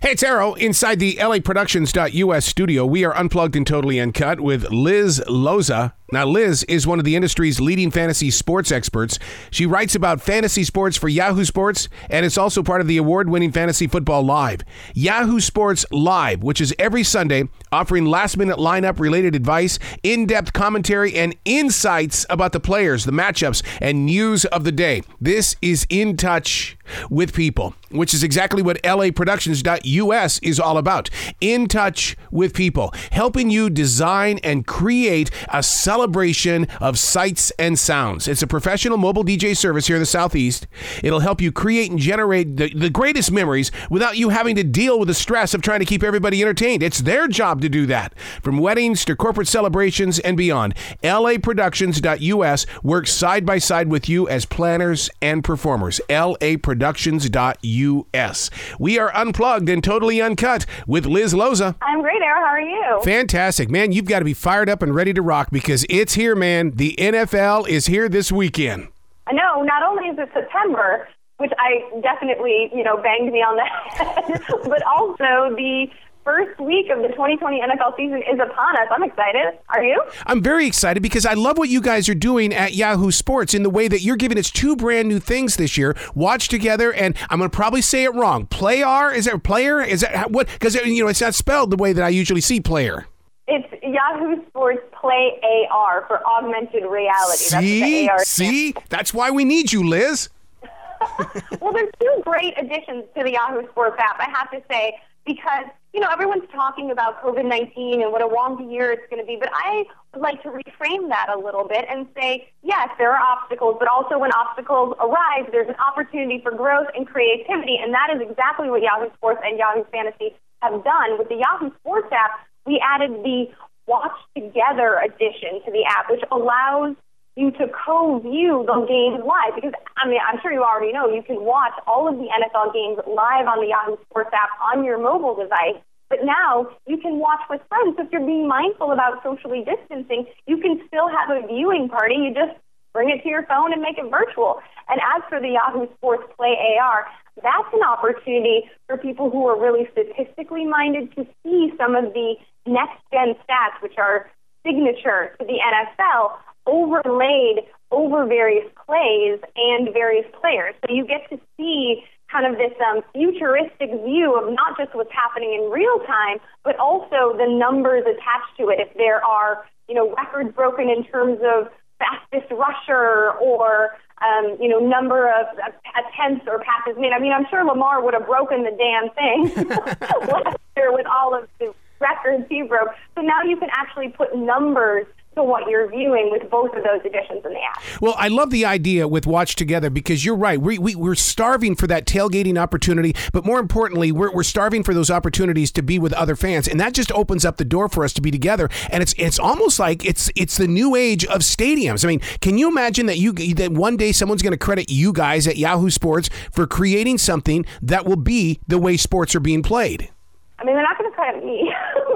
Hey, it's Arrow inside the LAProductions.us studio. We are unplugged and totally uncut with Liz Loza. Now, Liz is one of the industry's leading fantasy sports experts. She writes about fantasy sports for Yahoo Sports, and it's also part of the award-winning Fantasy Football Live. Yahoo Sports Live, which is every Sunday, offering last-minute lineup-related advice, in-depth commentary, and insights about the players, the matchups, and news of the day. This is In Touch with People, which is exactly what LAProductions.us is all about. In touch with people, helping you design and create a celebration of sights and sounds. It's a professional mobile DJ service here in the Southeast. It'll help you create and generate the greatest memories without you having to deal with the stress of trying to keep everybody entertained. It's their job to do that. From weddings to corporate celebrations and beyond, LAProductions.us works side by side with you as planners and performers. LAProductions.us. We are unplugged and totally uncut with Liz Loza. I'm great, Arrow. How are you? Fantastic. Man, you've got to be fired up and ready to rock because it's here, man. The NFL is here this weekend. I know. Not only is it September, which I definitely, banged me on the head, but also the first week of the 2020 NFL season is upon us. I'm excited. Are you? I'm very excited because I love what you guys are doing at Yahoo Sports in the way that you're giving us two brand new things this year. Watch Together, and I'm going to probably say it wrong. Player? Is that player? Is that what? Because, it's not spelled the way that I usually see player. It's Yahoo Sports Play AR for augmented reality. See? That's why we need you, Liz. Well, there's two great additions to the Yahoo Sports app, I have to say, because everyone's talking about COVID-19 and what a wonky year it's going to be, but I would like to reframe that a little bit and say, yes, there are obstacles, but also when obstacles arise, there's an opportunity for growth and creativity, and that is exactly what Yahoo Sports and Yahoo Fantasy have done. With the Yahoo Sports app, we added the Watch Together addition to the app, which allows you to co-view the games live, because, I'm sure you already know, you can watch all of the NFL games live on the Yahoo Sports app on your mobile device, but now you can watch with friends. So if you're being mindful about socially distancing, you can still have a viewing party. You just bring it to your phone and make it virtual. And as for the Yahoo Sports Play AR, that's an opportunity for people who are really statistically minded to see some of the next-gen stats, which are signature to the NFL, overlaid over various plays and various players. So you get to see kind of this futuristic view of not just what's happening in real time, but also the numbers attached to it. If there are, records broken in terms of fastest rusher or, number of attempts or passes made. I'm sure Lamar would have broken the damn thing last year with all of the records he broke. So now you can actually put numbers to what you're viewing with both of those additions in the app. Well, I love the idea with Watch Together because you're right. We're starving for that tailgating opportunity, but more importantly, we're starving for those opportunities to be with other fans, and that just opens up the door for us to be together. And it's almost like it's the new age of stadiums. Can you imagine that one day someone's going to credit you guys at Yahoo Sports for creating something that will be the way sports are being played? They're not going to credit me,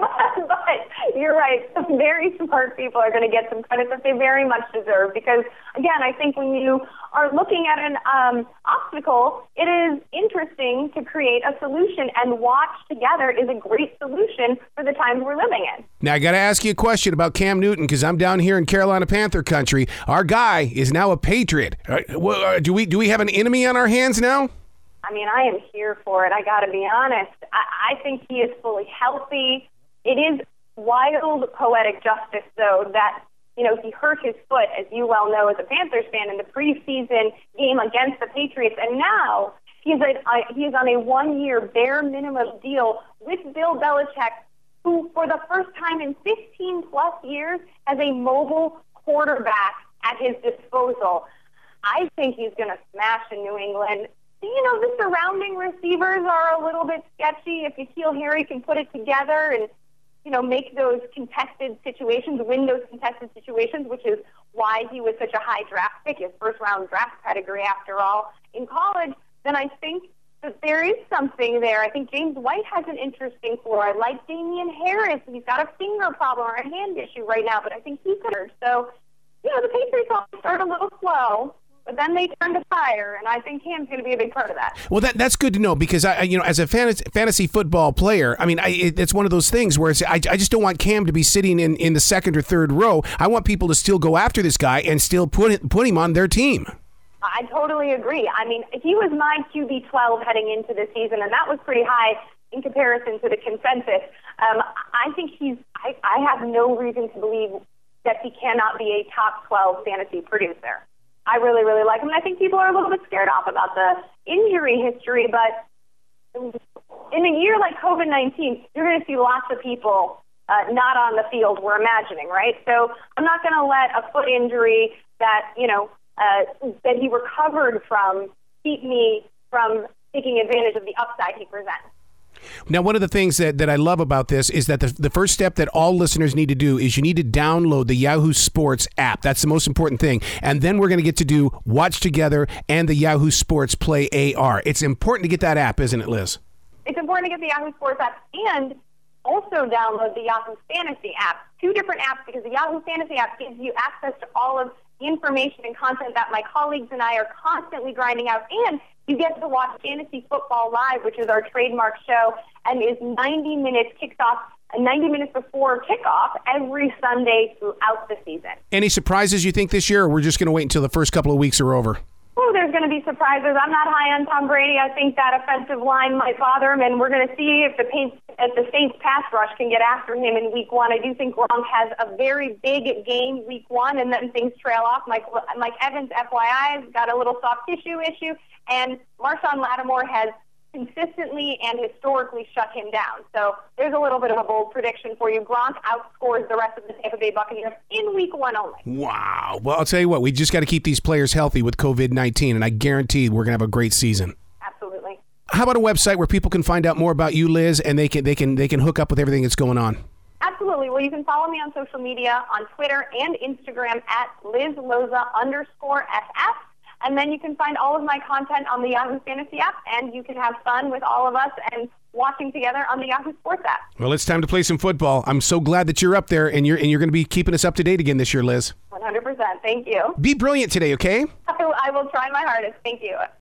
but you're right. Some very smart people are going to get some credit that they very much deserve because, again, I think when you are looking at an obstacle, it is interesting to create a solution, and Watch Together is a great solution for the times we're living in. Now, I got to ask you a question about Cam Newton because I'm down here in Carolina Panther country. Our guy is now a Patriot. Do we have an enemy on our hands now? I am here for it. I got to be honest. I think he is fully healthy. It is wild poetic justice, though, that, he hurt his foot, as you well know as a Panthers fan, in the preseason game against the Patriots. And now he is on a one-year bare minimum deal with Bill Belichick, who, for the first time in 15-plus years, has a mobile quarterback at his disposal. I think he's going to smash in New England. The surrounding receivers are a little bit sketchy. If N'Keal Harry can put it together and, make those contested situations, win those contested situations, which is why he was such a high draft pick, his first-round draft pedigree, after all, in college, then I think that there is something there. I think James White has an interesting floor. I like Damian Harris. He's got a finger problem or a hand issue right now, but I think he could. So, the Patriots all start a little slow. but then they turned to fire, and I think Cam's going to be a big part of that. Well, that's good to know because as a fantasy football player, I mean, it's one of those things where I just don't want Cam to be sitting in the second or third row. I want people to still go after this guy and still put him on their team. I totally agree. I mean, he was my QB12 heading into the season, and that was pretty high in comparison to the consensus. I think I have no reason to believe that he cannot be a top 12 fantasy producer. I really, really like him, and I think people are a little bit scared off about the injury history, but in a year like COVID-19, you're going to see lots of people not on the field, we're imagining, right? So I'm not going to let a foot injury that, that he recovered from keep me from taking advantage of the upside he presents. Now, one of the things that I love about this is that the first step that all listeners need to do is you need to download the Yahoo Sports app. That's the most important thing. And then we're going to get to do Watch Together and the Yahoo Sports Play AR. It's important to get that app, isn't it, Liz? It's important to get the Yahoo Sports app and also download the Yahoo Fantasy app. Two different apps because the Yahoo Fantasy app gives you access to all of the information and content that my colleagues and I are constantly grinding out, and you get to watch Fantasy Football Live, which is our trademark show, and is 90 minutes, kicks off 90 minutes before kickoff every Sunday throughout the season. Any surprises you think this year, or we're just going to wait until the first couple of weeks are over? Oh, there's going to be surprises. I'm not high on Tom Brady. I think that offensive line might bother him, and we're going to see if the Saints pass rush can get after him in week one. I do think Gronk has a very big game week one, and then things trail off. Mike Evans, FYI, has got a little soft tissue issue, and Marshawn Lattimore has consistently and historically shut him down. So there's a little bit of a bold prediction for you. Gronk outscores the rest of the Tampa Bay Buccaneers in week one only. Wow. Well, I'll tell you what, we just got to keep these players healthy with COVID-19, and I guarantee we're going to have a great season. Absolutely. How about a website where people can find out more about you, Liz, and they can hook up with everything that's going on? Absolutely. Well, you can follow me on social media, on Twitter and Instagram at LizLoza_FF. And then you can find all of my content on the Yahoo Fantasy app, and you can have fun with all of us and watching together on the Yahoo Sports app. Well, it's time to play some football. I'm so glad that you're up there, and you're going to be keeping us up to date again this year, Liz. 100%. Thank you. Be brilliant today, okay? I will try my hardest. Thank you.